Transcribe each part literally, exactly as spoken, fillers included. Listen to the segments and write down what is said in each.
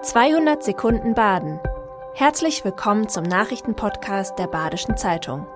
zweihundert Sekunden Baden. Herzlich willkommen zum Nachrichtenpodcast der Badischen Zeitung.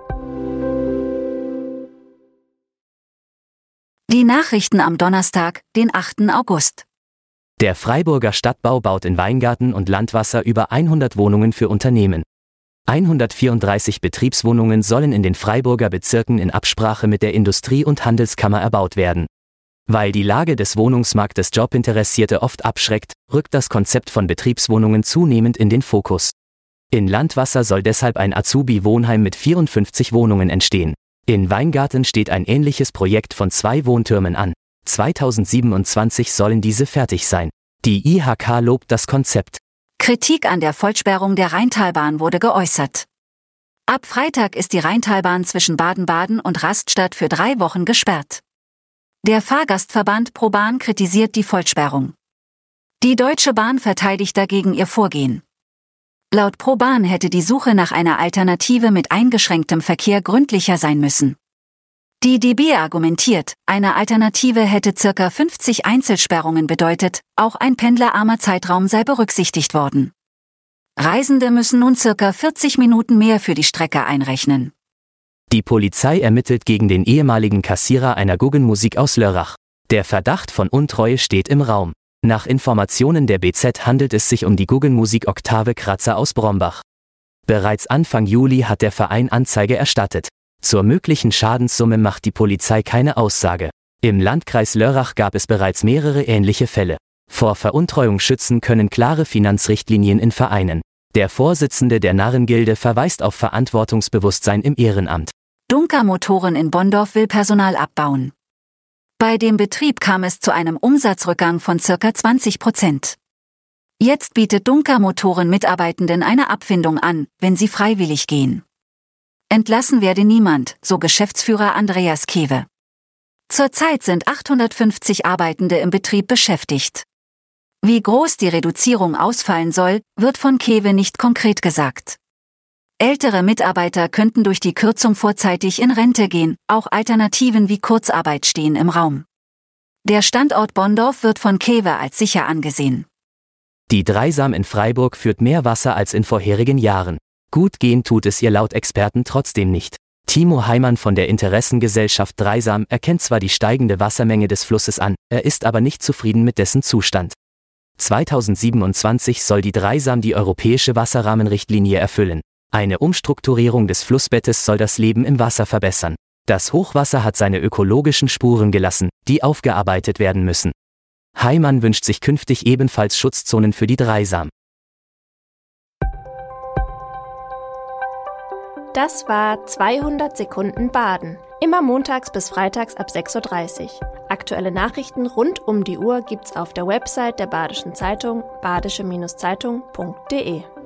Die Nachrichten am Donnerstag, den achten August. Der Freiburger Stadtbau baut in Weingarten und Landwasser über hundert Wohnungen für Unternehmen. hundertvierunddreißig Betriebswohnungen sollen in den Freiburger Bezirken in Absprache mit der Industrie- und Handelskammer erbaut werden. Weil die Lage des Wohnungsmarktes Jobinteressierte oft abschreckt, rückt das Konzept von Betriebswohnungen zunehmend in den Fokus. In Landwasser soll deshalb ein Azubi-Wohnheim mit vierundfünfzig Wohnungen entstehen. In Weingarten steht ein ähnliches Projekt von zwei Wohntürmen an. zweitausendsiebenundzwanzig sollen diese fertig sein. Die I H K lobt das Konzept. Kritik an der Vollsperrung der Rheintalbahn wurde geäußert. Ab Freitag ist die Rheintalbahn zwischen Baden-Baden und Rastatt für drei Wochen gesperrt. Der Fahrgastverband ProBahn kritisiert die Vollsperrung. Die Deutsche Bahn verteidigt dagegen ihr Vorgehen. Laut ProBahn hätte die Suche nach einer Alternative mit eingeschränktem Verkehr gründlicher sein müssen. Die D B argumentiert, eine Alternative hätte circa fünfzig Einzelsperrungen bedeutet, auch ein pendlerarmer Zeitraum sei berücksichtigt worden. Reisende müssen nun circa vierzig Minuten mehr für die Strecke einrechnen. Die Polizei ermittelt gegen den ehemaligen Kassierer einer Guggenmusik aus Lörrach. Der Verdacht von Untreue steht im Raum. Nach Informationen der B Z handelt es sich um die Guggenmusik Oktave Kratzer aus Brombach. Bereits Anfang Juli hat der Verein Anzeige erstattet. Zur möglichen Schadenssumme macht die Polizei keine Aussage. Im Landkreis Lörrach gab es bereits mehrere ähnliche Fälle. Vor Veruntreuung schützen können klare Finanzrichtlinien in Vereinen. Der Vorsitzende der Narrengilde verweist auf Verantwortungsbewusstsein im Ehrenamt. Dunker Motoren in Bonndorf will Personal abbauen. Bei dem Betrieb kam es zu einem Umsatzrückgang von ca. zwanzig Prozent. Jetzt bietet Dunker Motoren Mitarbeitenden eine Abfindung an, wenn sie freiwillig gehen. Entlassen werde niemand, so Geschäftsführer Andreas Kewe. Zurzeit sind achthundertfünfzig Arbeitende im Betrieb beschäftigt. Wie groß die Reduzierung ausfallen soll, wird von Kewe nicht konkret gesagt. Ältere Mitarbeiter könnten durch die Kürzung vorzeitig in Rente gehen, auch Alternativen wie Kurzarbeit stehen im Raum. Der Standort Bonndorf wird von Kewe als sicher angesehen. Die Dreisam in Freiburg führt mehr Wasser als in vorherigen Jahren. Gut gehen tut es ihr laut Experten trotzdem nicht. Timo Heimann von der Interessengesellschaft Dreisam erkennt zwar die steigende Wassermenge des Flusses an, er ist aber nicht zufrieden mit dessen Zustand. zweitausendsiebenundzwanzig soll die Dreisam die europäische Wasserrahmenrichtlinie erfüllen. Eine Umstrukturierung des Flussbettes soll das Leben im Wasser verbessern. Das Hochwasser hat seine ökologischen Spuren gelassen, die aufgearbeitet werden müssen. Heimann wünscht sich künftig ebenfalls Schutzzonen für die Dreisam. Das war zweihundert Sekunden Baden. Immer montags bis freitags ab sechs Uhr dreißig. Aktuelle Nachrichten rund um die Uhr gibt's auf der Website der Badischen Zeitung badische Zeitung punkt de.